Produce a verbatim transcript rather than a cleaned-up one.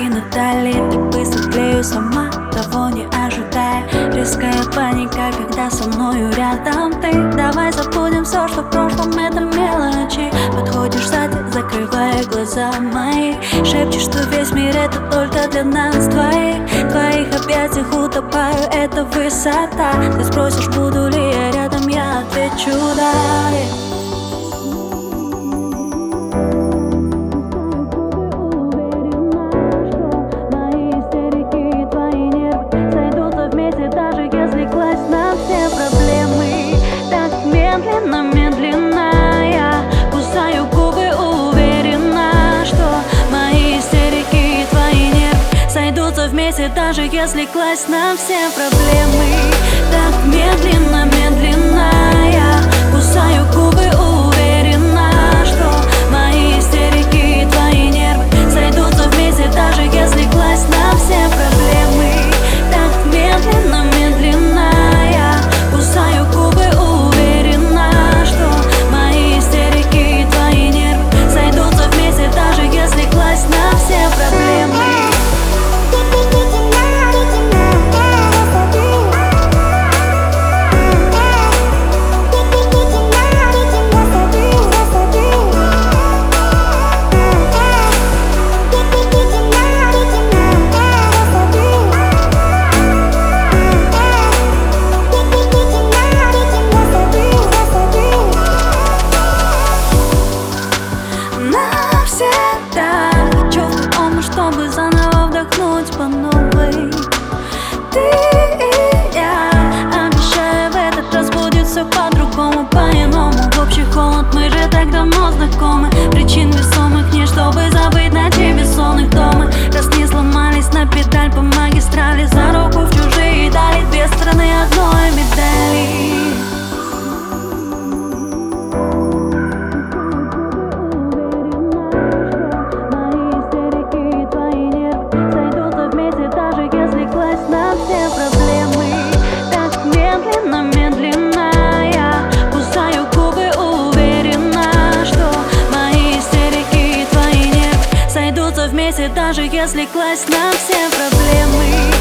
Натали, так быстро тлею сама, того не ожидая. Резкая паника, когда со мною рядом ты. Давай забудем все, что в прошлом, это мелочи. Подходишь сзади, закрывая глаза мои. Шепчешь, что весь мир это только для нас двоих. В твоих объятиях утопаю, это высота. Ты спросишь, буду ли я рядом, я отвечу да. Медленно я кусаю губы, уверена, что мои истерики и твои нервы сойдутся вместе, даже если класть на все проблемы. Так медленно, медленно я кусаю губы, уверена, что мои истерики и твои нервы сойдутся вместе, даже если класть на все проблемы. Так медленно, медленно я кусаю губы, уверена, на все проблемы. Навсегда хочу в том, чтобы заново вдохнуть по новой. Ты и я, обещаю, в этот раз будет все по-другому, по-иному. В общий холод, мы же так давно знакомы. Причин весомых нет, чтобы забыть ночей бессонных дома. Раз не сломались на педаль по магистрали, за руку в чужие дали, две стороны одной медали. На все проблемы. Так медленно, медленно я кусаю губы, уверена, что мои истерики и твои нервы сойдутся вместе, даже если класть на все проблемы.